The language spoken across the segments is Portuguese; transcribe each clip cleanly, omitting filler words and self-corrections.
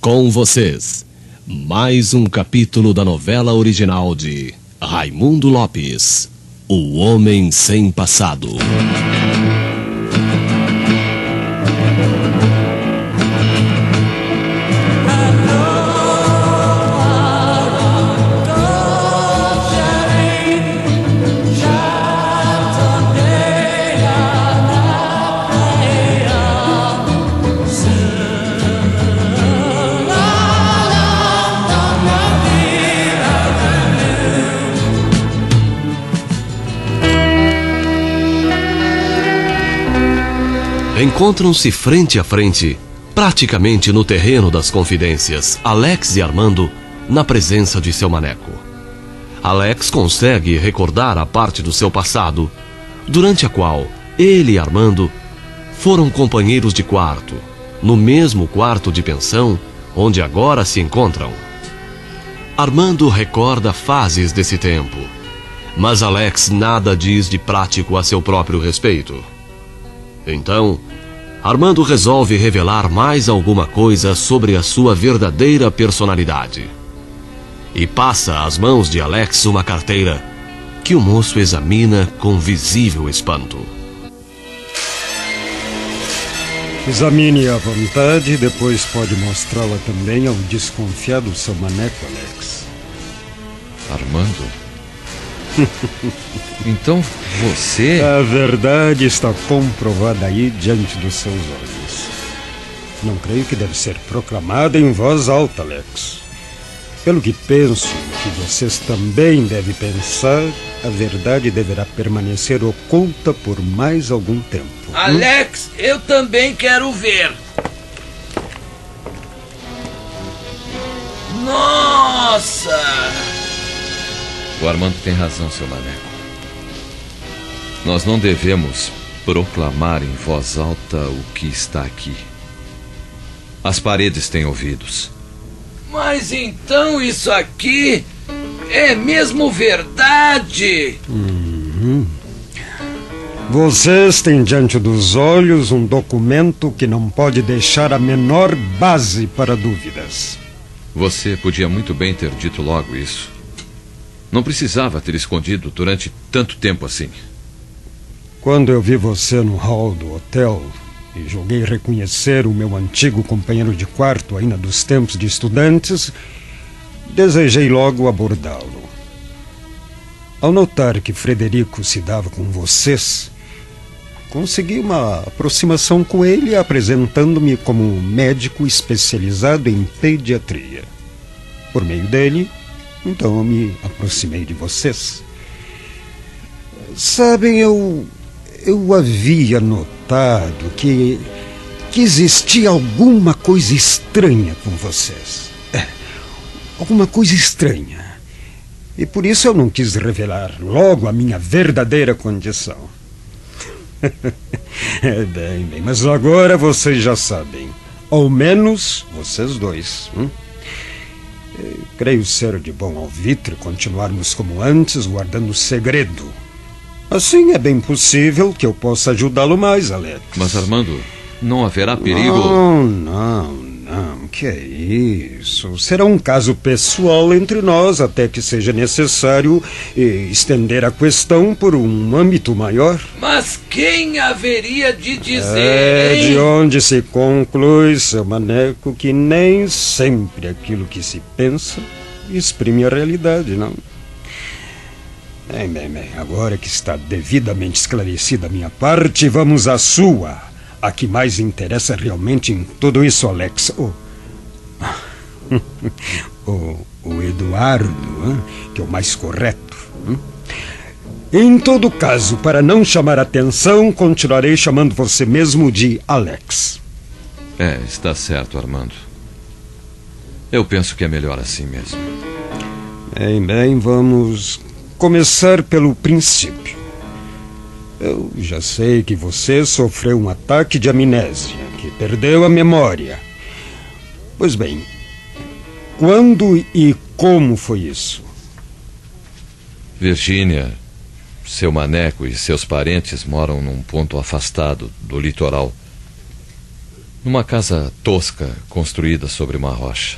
Com vocês, mais um capítulo da novela original de Raimundo Lopes, O Homem Sem Passado. Encontram-se frente a frente, praticamente no terreno das confidências, Alex e Armando, na presença de seu maneco. Alex consegue recordar a parte do seu passado, durante a qual ele e Armando foram companheiros de quarto, no mesmo quarto de pensão onde agora se encontram. Armando recorda fases desse tempo, mas Alex nada diz de prático a seu próprio respeito. Então, Armando resolve revelar mais alguma coisa sobre a sua verdadeira personalidade. E passa às mãos de Alex uma carteira que o moço examina com visível espanto. Examine à vontade e depois pode mostrá-la também ao desconfiado seu maneco, Alex. Armando? Então você... A verdade está comprovada aí diante dos seus olhos. Não creio que deve ser proclamada em voz alta, Alex. Pelo que penso, que vocês também devem pensar, a verdade deverá permanecer oculta por mais algum tempo. Alex, eu também quero ver. Nossa! O Armando tem razão, seu maneco. Nós não devemos proclamar em voz alta o que está aqui. As paredes têm ouvidos. Mas então isso aqui é mesmo verdade? Vocês têm diante dos olhos um documento que não pode deixar a menor base para dúvidas. Você podia muito bem ter dito logo isso. Não precisava ter escondido durante tanto tempo assim. Quando eu vi você no hall do hotel e julguei reconhecer o meu antigo companheiro de quarto ainda dos tempos de estudantes, desejei logo abordá-lo. Ao notar que Frederico se dava com vocês, consegui uma aproximação com ele, apresentando-me como um médico especializado em pediatria. Por meio dele, então eu me aproximei de vocês. Sabem, eu havia notado que existia alguma coisa estranha com vocês. Alguma coisa estranha. E por isso eu não quis revelar logo a minha verdadeira condição. Bem, mas agora vocês já sabem. Ao menos vocês dois. Creio ser de bom alvitre continuarmos como antes, guardando segredo. Assim é bem possível que eu possa ajudá-lo mais, Alex. Mas, Armando, não haverá perigo... Não, que é isso? Será um caso pessoal entre nós, até que seja necessário estender a questão por um âmbito maior. Mas quem haveria de dizer, hein? De onde se conclui, seu maneco, que nem sempre aquilo que se pensa exprime a realidade, não? Bem, agora que está devidamente esclarecida a minha parte, vamos à sua. A que mais interessa realmente em tudo isso, Alex. O Eduardo, que é o mais correto. Em todo caso, para não chamar atenção, continuarei chamando você mesmo de Alex. Está certo, Armando. Eu penso que é melhor assim mesmo. Bem, vamos começar pelo princípio. Eu já sei que você sofreu um ataque de amnésia, que perdeu a memória. Pois bem, quando e como foi isso? Virgínia, seu maneco e seus parentes moram num ponto afastado do litoral. Numa casa tosca construída sobre uma rocha.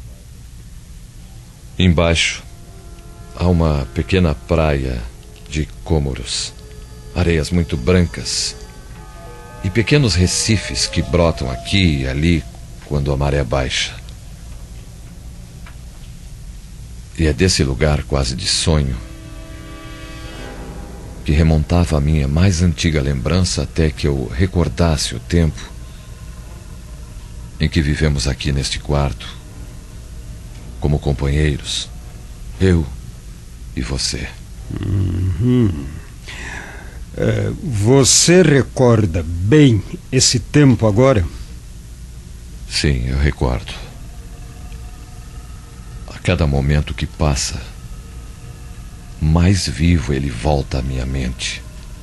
Embaixo há uma pequena praia de cômoros, areias muito brancas e pequenos recifes que brotam aqui e ali quando a maré baixa. E é desse lugar quase de sonho que remontava a minha mais antiga lembrança até que eu recordasse o tempo em que vivemos aqui neste quarto, como companheiros, eu e você. Você recorda bem esse tempo agora? Sim, eu recordo. A cada momento que passa, mais vivo ele volta à minha mente.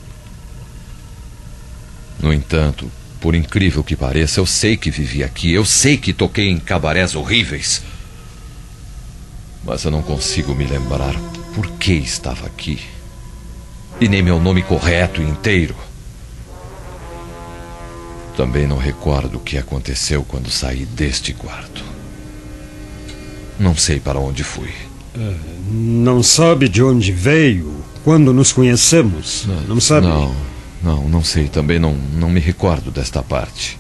No entanto, por incrível que pareça, eu sei que vivi aqui, eu sei que toquei em cabarés horríveis, mas eu não consigo me lembrar por que estava aqui, e nem meu nome correto e inteiro. Também não recordo o que aconteceu quando saí deste quarto. Não sei para onde fui. Não sabe de onde veio, quando nos conhecemos? Não sabe? Não sei. Também não me recordo desta parte.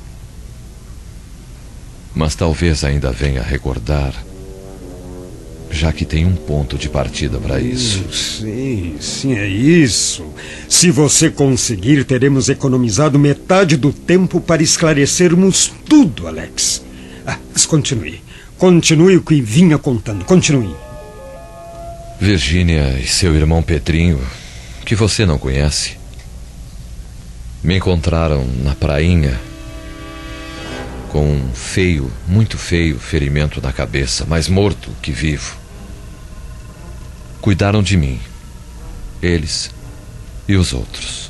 Mas talvez ainda venha a recordar, já que tem um ponto de partida para isso. Sim, é isso. Se você conseguir, teremos economizado metade do tempo para esclarecermos tudo, Alex. Mas continue. Continue o que vinha contando. Continue. Virgínia e seu irmão Pedrinho, que você não conhece, me encontraram na prainha com um feio, muito feio ferimento na cabeça, mais morto que vivo. Cuidaram de mim, eles e os outros.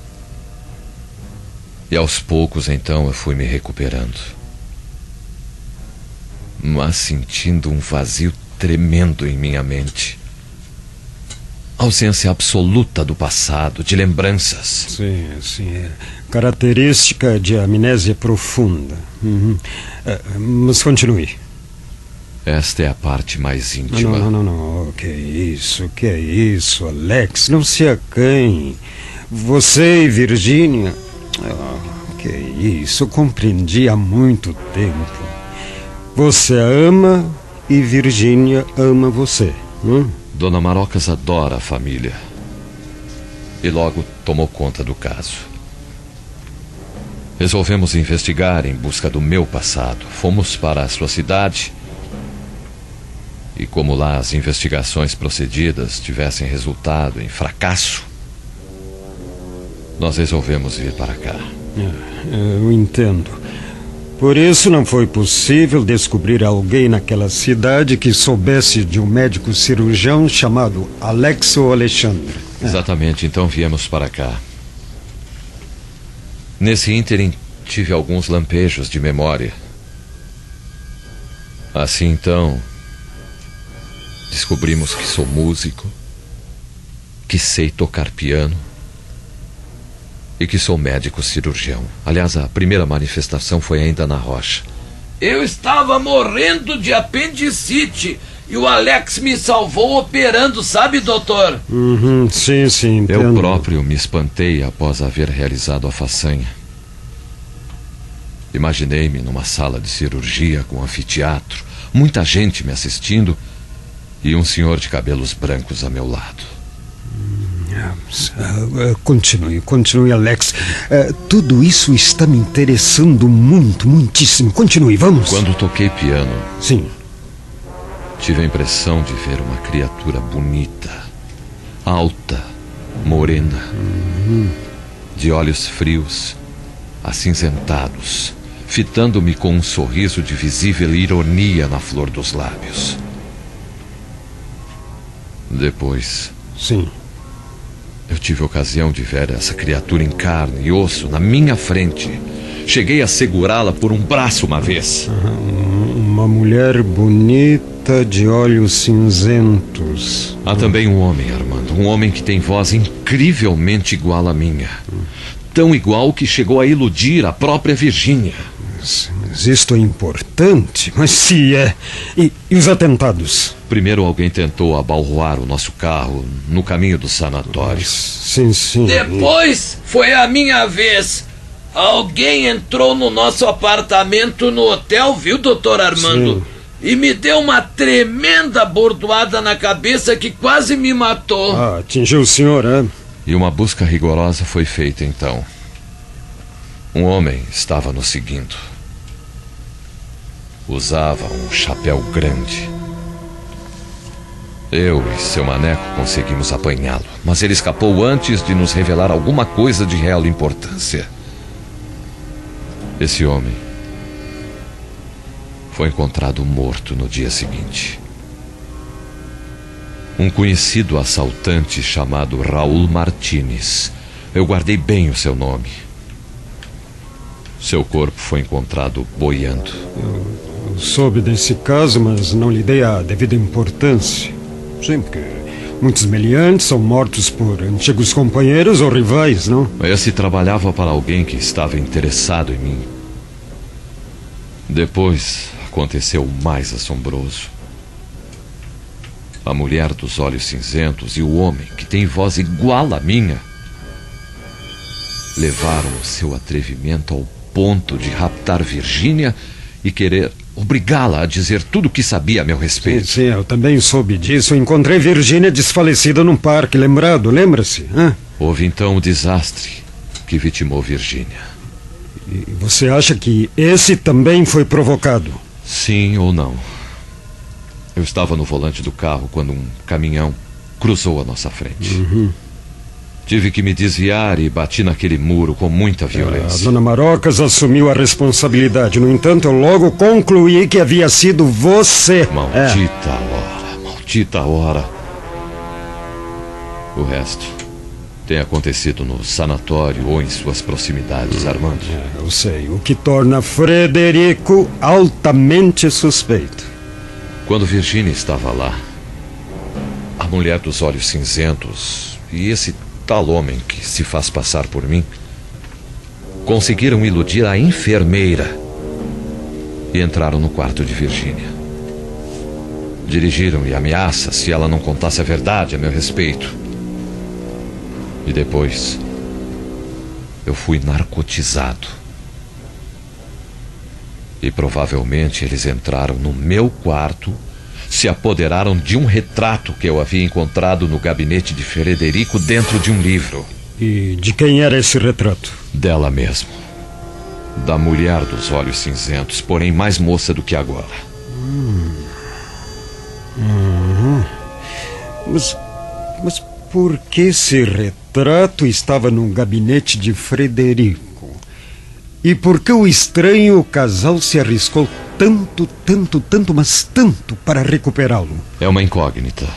E aos poucos, então, eu fui me recuperando, mas sentindo um vazio tremendo em minha mente. Ausência absoluta do passado, de lembranças. Sim. É característica de amnésia profunda. Mas continue. Esta é a parte mais íntima. Não. Que é isso, Alex? Não se acanhe. Você e Virgínia... que é isso, eu compreendi há muito tempo. Você a ama e Virgínia ama você. Dona Marocas adora a família e logo tomou conta do caso. Resolvemos investigar em busca do meu passado. Fomos para a sua cidade e, como lá as investigações procedidas tivessem resultado em fracasso, nós resolvemos vir para cá. Eu entendo. Por isso não foi possível descobrir alguém naquela cidade que soubesse de um médico cirurgião chamado Alex ou Alexandre. Exatamente, então viemos para cá. Nesse ínterim tive alguns lampejos de memória. Assim então, descobrimos que sou músico, que sei tocar piano e que sou médico cirurgião. Aliás, a primeira manifestação foi ainda na rocha. Eu estava morrendo de apendicite e o Alex me salvou operando, sabe, doutor? Sim, entendo. Eu próprio me espantei após haver realizado a façanha. Imaginei-me numa sala de cirurgia com anfiteatro, muita gente me assistindo e um senhor de cabelos brancos a meu lado. Continue, Alex. Tudo isso está me interessando muitíssimo. Continue, vamos. Quando toquei piano, sim, tive a impressão de ver uma criatura bonita, alta, morena, de olhos frios, acinzentados, fitando-me com um sorriso de visível ironia na flor dos lábios. Depois, sim, eu tive ocasião de ver essa criatura em carne e osso na minha frente. Cheguei a segurá-la por um braço uma vez. Uma mulher bonita de olhos cinzentos. Há também um homem, Armando. Um homem que tem voz incrivelmente igual à minha. Tão igual que chegou a iludir a própria Virgínia. Mas isto é importante. Mas se é... E os atentados? Primeiro alguém tentou abalroar o nosso carro no caminho do sanatório. Sim, sim. Depois foi a minha vez. Alguém entrou no nosso apartamento no hotel, viu, doutor Armando? Sim. E me deu uma tremenda bordoada na cabeça que quase me matou. Ah, atingiu o senhor, é? E uma busca rigorosa foi feita então. Um homem estava nos seguindo. Usava um chapéu grande. Eu e seu maneco conseguimos apanhá-lo, mas ele escapou antes de nos revelar alguma coisa de real importância. Esse homem foi encontrado morto no dia seguinte. Um conhecido assaltante chamado Raul Martínez. Eu guardei bem o seu nome. Seu corpo foi encontrado boiando. Eu soube desse caso, mas não lhe dei a devida importância. Sim, porque muitos meliantes são mortos por antigos companheiros ou rivais, não? Esse trabalhava para alguém que estava interessado em mim. Depois aconteceu o mais assombroso. A mulher dos olhos cinzentos e o homem que tem voz igual à minha levaram o seu atrevimento ao ponto de raptar Virgínia e querer obrigá-la a dizer tudo o que sabia a meu respeito. Sim, eu também soube disso. Eu encontrei Virgínia desfalecida num parque, lembrado, lembra-se? Houve então o desastre que vitimou Virgínia. E você acha que esse também foi provocado? Sim ou não? Eu estava no volante do carro quando um caminhão cruzou a nossa frente. Tive que me desviar e bati naquele muro com muita violência. A dona Marocas assumiu a responsabilidade. No entanto, eu logo concluí que havia sido você. Maldita hora, maldita hora. O resto tem acontecido no sanatório ou em suas proximidades, Armando. Eu sei, o que torna Frederico altamente suspeito. Quando Virgínia estava lá, a mulher dos olhos cinzentos e esse tal homem que se faz passar por mim conseguiram iludir a enfermeira e entraram no quarto de Virgínia. Dirigiram-lhe ameaças se ela não contasse a verdade a meu respeito. E depois eu fui narcotizado. E provavelmente eles entraram no meu quarto, se apoderaram de um retrato que eu havia encontrado no gabinete de Frederico dentro de um livro. E de quem era esse retrato? Dela mesmo. Da mulher dos olhos cinzentos, porém mais moça do que agora. Mas por que esse retrato estava no gabinete de Frederico? E por que o estranho casal se arriscou tanto, mas tanto para recuperá-lo? É uma incógnita.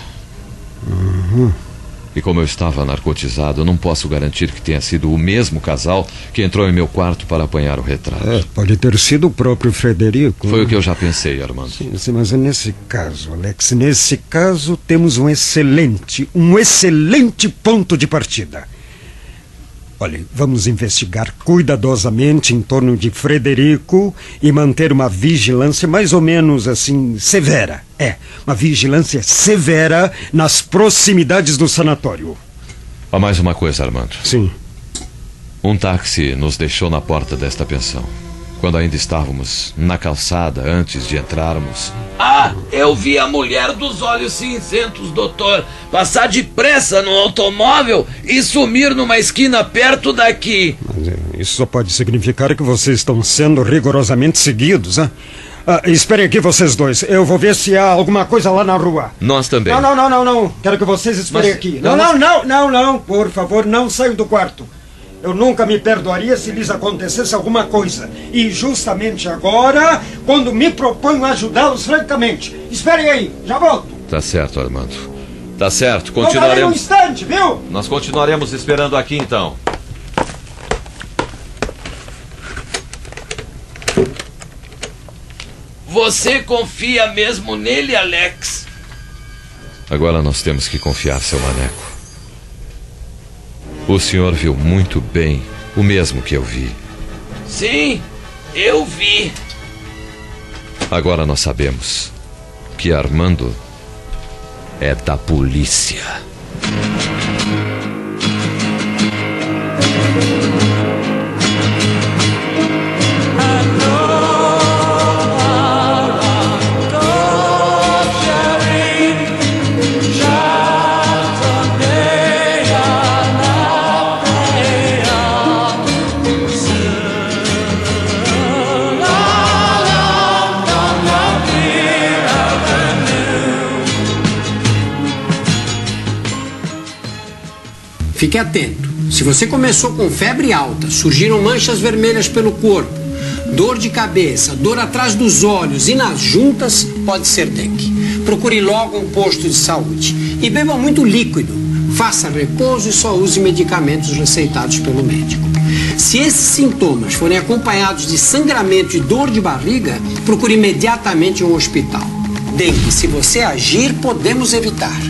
E como eu estava narcotizado, eu não posso garantir que tenha sido o mesmo casal que entrou em meu quarto para apanhar o retrato. Pode ter sido o próprio Frederico. Foi o que eu já pensei, Armando. Sim, mas nesse caso, Alex, nesse caso temos um excelente ponto de partida. Olha, vamos investigar cuidadosamente em torno de Frederico e manter uma vigilância mais ou menos assim, severa. Uma vigilância severa nas proximidades do sanatório. Há mais uma coisa, Armando. Sim. Um táxi nos deixou na porta desta pensão, quando ainda estávamos na calçada antes de entrarmos. Eu vi a mulher dos olhos cinzentos, doutor, passar depressa no automóvel e sumir numa esquina perto daqui. Mas isso só pode significar que vocês estão sendo rigorosamente seguidos, esperem aqui vocês dois. Eu vou ver se há alguma coisa lá na rua. Nós também. Não. Quero que vocês esperem aqui. Não. Por favor, não saiam do quarto. Eu nunca me perdoaria se lhes acontecesse alguma coisa. E justamente agora, quando me proponho ajudá-los francamente. Esperem aí, já volto. Tá certo, Armando. Tá certo, continuaremos. Voltarei um instante, viu? Nós continuaremos esperando aqui, então. Você confia mesmo nele, Alex? Agora nós temos que confiar, seu maneco. O senhor viu muito bem o mesmo que eu vi. Sim, Eu vi. Agora nós sabemos que Armando é da polícia. Fique atento. Se você começou com febre alta, surgiram manchas vermelhas pelo corpo, dor de cabeça, dor atrás dos olhos e nas juntas, pode ser dengue. Procure logo um posto de saúde. E beba muito líquido. Faça repouso e só use medicamentos receitados pelo médico. Se esses sintomas forem acompanhados de sangramento e dor de barriga, procure imediatamente um hospital. Dengue, se você agir, podemos evitar.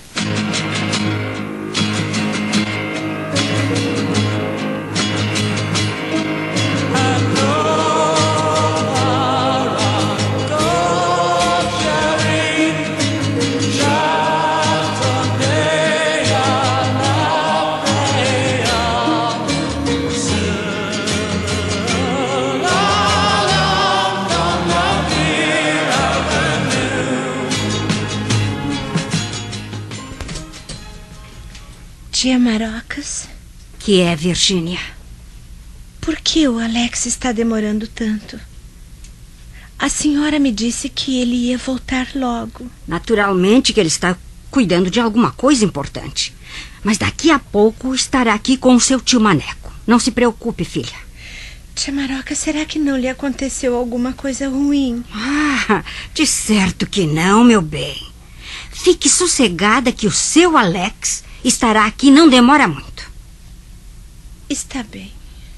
Tia Marocas? Que é, Virgínia? Por que o Alex está demorando tanto? A senhora me disse que ele ia voltar logo. Naturalmente que ele está cuidando de alguma coisa importante. Mas daqui a pouco estará aqui com o seu tio Maneco. Não se preocupe, filha. Tia Maroca, será que não lhe aconteceu alguma coisa ruim? Ah, de certo que não, meu bem. Fique sossegada que o seu Alex estará aqui, não demora muito. Está bem.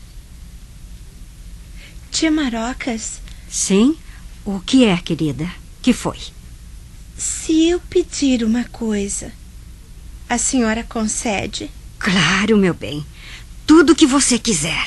Tia Marocas? Sim? O que é, querida? Que foi? Se eu pedir uma coisa, a senhora concede? Claro, meu bem. Tudo o que você quiser.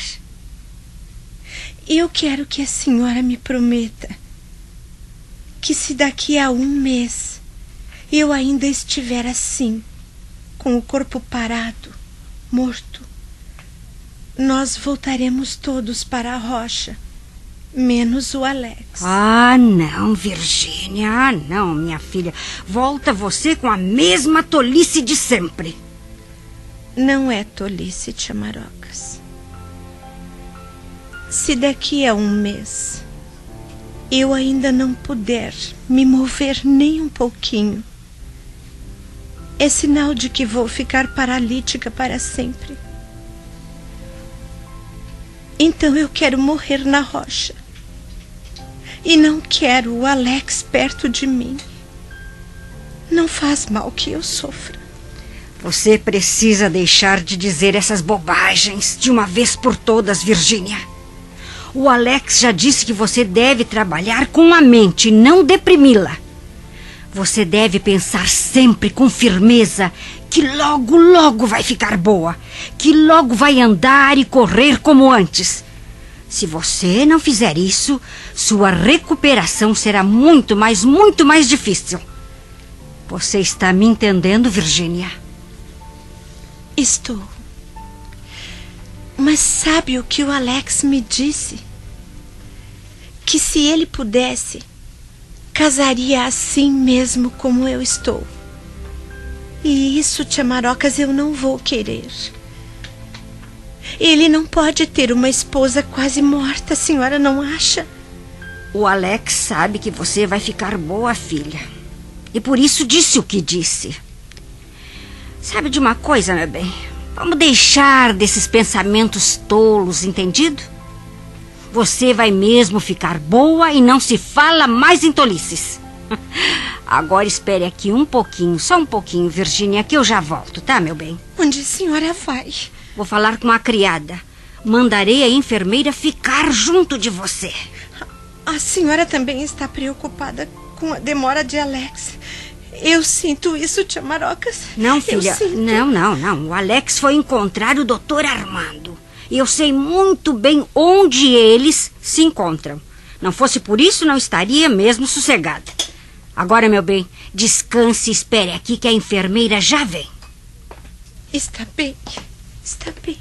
Eu quero que a senhora me prometa que se daqui a 1 mês eu ainda estiver assim, com o corpo parado, morto, nós voltaremos todos para a rocha, menos o Alex. Ah, não, Virgínia. Ah, não, minha filha. Volta você com a mesma tolice de sempre. Não é tolice, tia Marocas. Se daqui a 1 mês eu ainda não puder me mover nem um pouquinho, é sinal de que vou ficar paralítica para sempre. Então eu quero morrer na rocha. E não quero o Alex perto de mim. Não faz mal que eu sofra. Você precisa deixar de dizer essas bobagens de uma vez por todas, Virgínia. O Alex já disse que você deve trabalhar com a mente, não deprimi-la. Você deve pensar sempre com firmeza que logo, logo vai ficar boa, que logo vai andar e correr como antes. Se você não fizer isso, sua recuperação será muito mais difícil. Você está me entendendo, Virgínia? Estou. Mas sabe o que o Alex me disse? Que se ele pudesse, casaria assim mesmo como eu estou. E isso, tia Marocas, eu não vou querer. Ele não pode ter uma esposa quase morta, a senhora não acha? O Alex sabe que você vai ficar boa, filha. E por isso disse o que disse. Sabe de uma coisa, meu bem? Vamos deixar desses pensamentos tolos, entendido? Você vai mesmo ficar boa e não se fala mais em tolices. Agora espere aqui um pouquinho, só um pouquinho, Virgínia, que eu já volto, tá, meu bem? Onde a senhora vai? Vou falar com a criada. Mandarei a enfermeira ficar junto de você. A senhora também está preocupada com a demora de Alex. Eu sinto isso, tia Marocas. Não, filha. Eu sinto. Não. O Alex foi encontrar o Dr. Armando. E eu sei muito bem onde eles se encontram. Não fosse por isso, não estaria mesmo sossegada. Agora, meu bem, descanse e espere aqui que a enfermeira já vem. Está bem, está bem.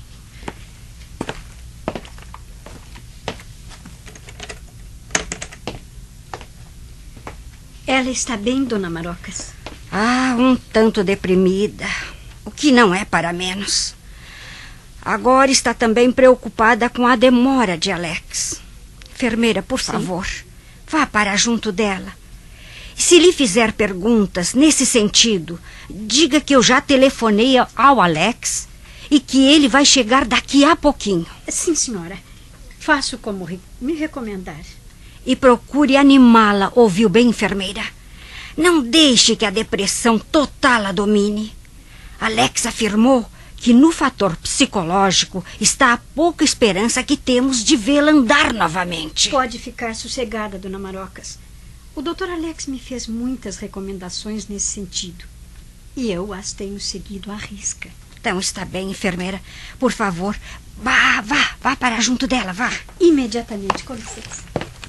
Ela está bem, dona Marocas? Ah, um tanto deprimida, o que não é para menos. Agora está também preocupada com a demora de Alex. Enfermeira, por favor, vá para junto dela. Se lhe fizer perguntas nesse sentido, diga que eu já telefonei ao Alex e que ele vai chegar daqui a pouquinho. Sim, senhora. Faço como me recomendar. E procure animá-la, ouviu bem, enfermeira? Não deixe que a depressão total a domine. Alex afirmou que no fator psicológico está a pouca esperança que temos de vê-la andar novamente. Pode ficar sossegada, dona Marocas. O Dr. Alex me fez muitas recomendações nesse sentido. E eu as tenho seguido à risca. Então está bem, enfermeira. Por favor, vá para junto dela, vá. Imediatamente, com licença.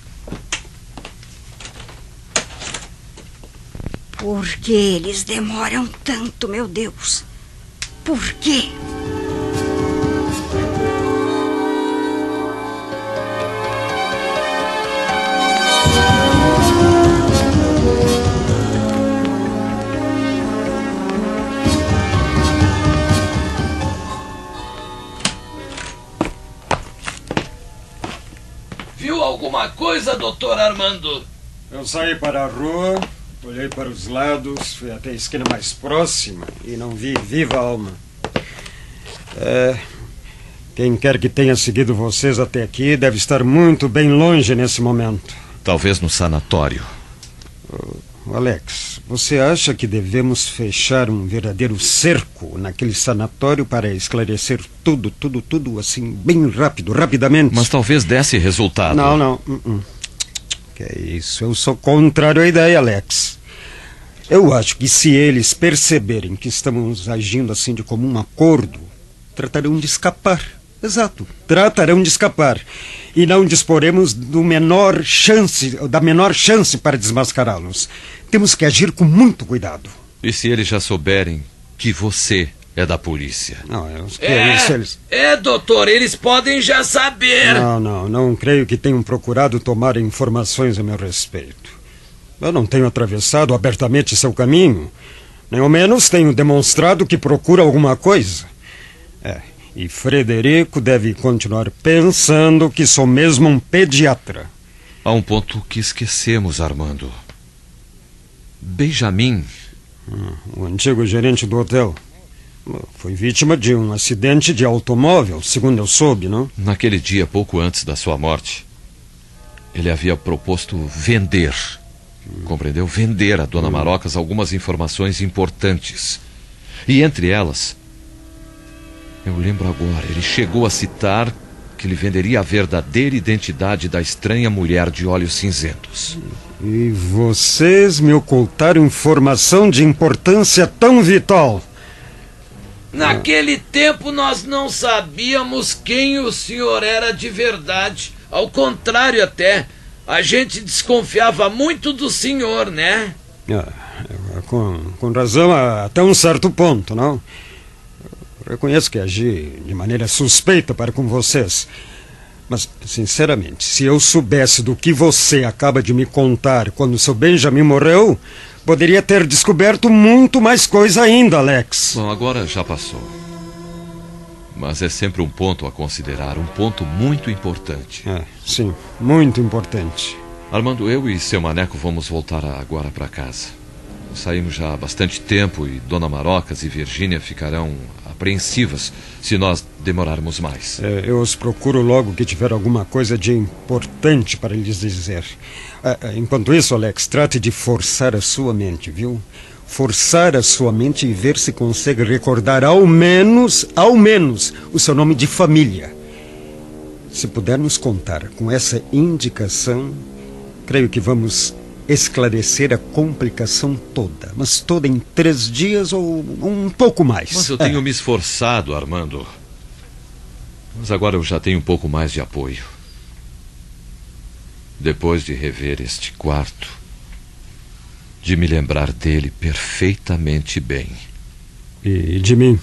Por que eles demoram tanto, meu Deus? Por quê? Viu alguma coisa, doutor Armando? Eu saí para a rua, olhei para os lados, fui até a esquina mais próxima e não vi viva alma. Quem quer que tenha seguido vocês até aqui deve estar muito bem longe nesse momento. Talvez no sanatório. Alex, você acha que devemos fechar um verdadeiro cerco naquele sanatório para esclarecer tudo, assim, bem rapidamente? Mas talvez desse resultado. Não. Que é isso, eu sou contrário à ideia, Alex. Eu acho que se eles perceberem que estamos agindo assim de comum acordo, tratarão de escapar. Exato, tratarão de escapar. E não disporemos da menor chance para desmascará-los. Temos que agir com muito cuidado. E se eles já souberem que você é da polícia? Doutor, eles podem já saber. Não creio que tenham procurado tomar informações a meu respeito. Eu não tenho atravessado abertamente seu caminho. Nem ao menos tenho demonstrado que procura alguma coisa. E Frederico deve continuar pensando que sou mesmo um pediatra. Há um ponto que esquecemos, Armando. Benjamin, o antigo gerente do hotel, foi vítima de um acidente de automóvel, segundo eu soube, não? Naquele dia, pouco antes da sua morte, ele havia proposto vender. Compreendeu? Vender a dona Marocas algumas informações importantes. E entre elas, eu lembro agora, ele chegou a citar que lhe venderia a verdadeira identidade da estranha mulher de olhos cinzentos. E vocês me ocultaram informação de importância tão vital. Naquele tempo nós não sabíamos quem o senhor era de verdade. Ao contrário até, a gente desconfiava muito do senhor, né? Com razão até um certo ponto, não? Eu reconheço que agi de maneira suspeita para com vocês. Mas, sinceramente, se eu soubesse do que você acaba de me contar quando seu Benjamin morreu, poderia ter descoberto muito mais coisa ainda, Alex. Bom, agora já passou. Mas é sempre um ponto a considerar, um ponto muito importante. Sim, muito importante. Armando, eu e seu Maneco vamos voltar agora para casa. Saímos já há bastante tempo e Dona Marocas e Virgínia ficarão apreensivas se nós demorarmos mais. Eu os procuro logo que tiver alguma coisa de importante para lhes dizer. Enquanto isso, Alex, trate de forçar a sua mente, viu? Forçar a sua mente e ver se consegue recordar ao menos, o seu nome de família. Se pudermos contar com essa indicação, creio que vamos esclarecer a complicação toda, mas toda em 3 dias ou um pouco mais. Mas eu tenho me esforçado, Armando. Mas agora eu já tenho um pouco mais de apoio. Depois de rever este quarto, de me lembrar dele perfeitamente bem. E de mim?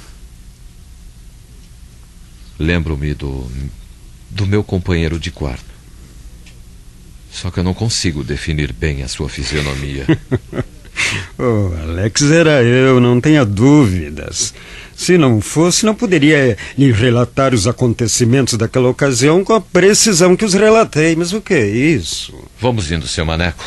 Lembro-me do meu companheiro de quarto. Só que eu não consigo definir bem a sua fisionomia. Oh, Alex, era eu, não tenha dúvidas. Se não fosse, não poderia lhe relatar os acontecimentos daquela ocasião com a precisão que os relatei. Mas o que é isso? Vamos indo, seu Maneco.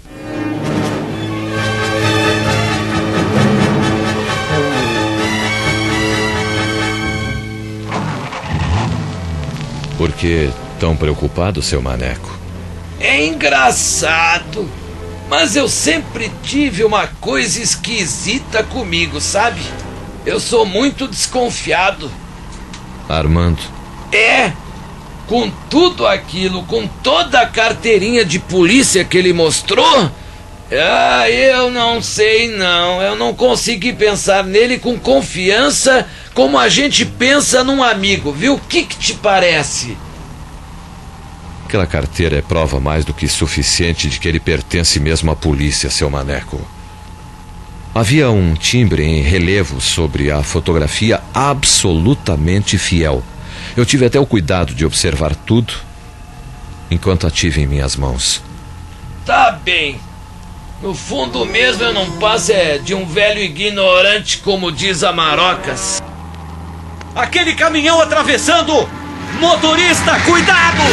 Por que tão preocupado, seu Maneco? É engraçado, mas eu sempre tive uma coisa esquisita comigo, sabe? Eu sou muito desconfiado. Armando. É, com tudo aquilo, com toda a carteirinha de polícia que ele mostrou, eu não sei não. Eu não consegui pensar nele com confiança como a gente pensa num amigo, viu? O que te parece? Aquela carteira é prova mais do que suficiente de que ele pertence mesmo à polícia, seu Maneco. Havia um timbre em relevo sobre a fotografia absolutamente fiel. Eu tive até o cuidado de observar tudo enquanto a tive em minhas mãos. Tá bem. No fundo mesmo eu não passo de um velho ignorante, como diz a Marocas. Aquele caminhão atravessando! Motorista, cuidado!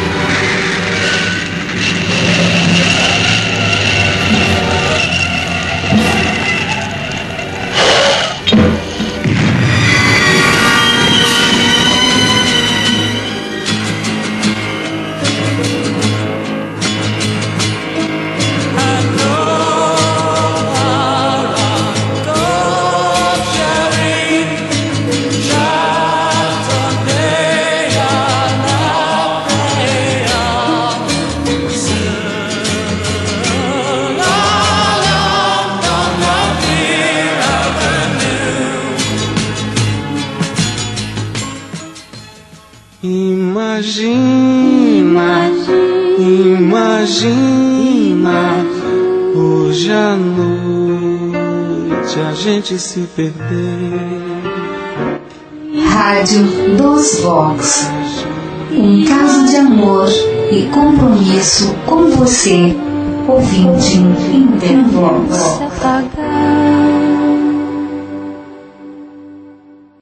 Imagina, hoje à noite a gente se perder. Rádio Dos Vox. Um caso de amor e compromisso com você, ouvinte em Vox.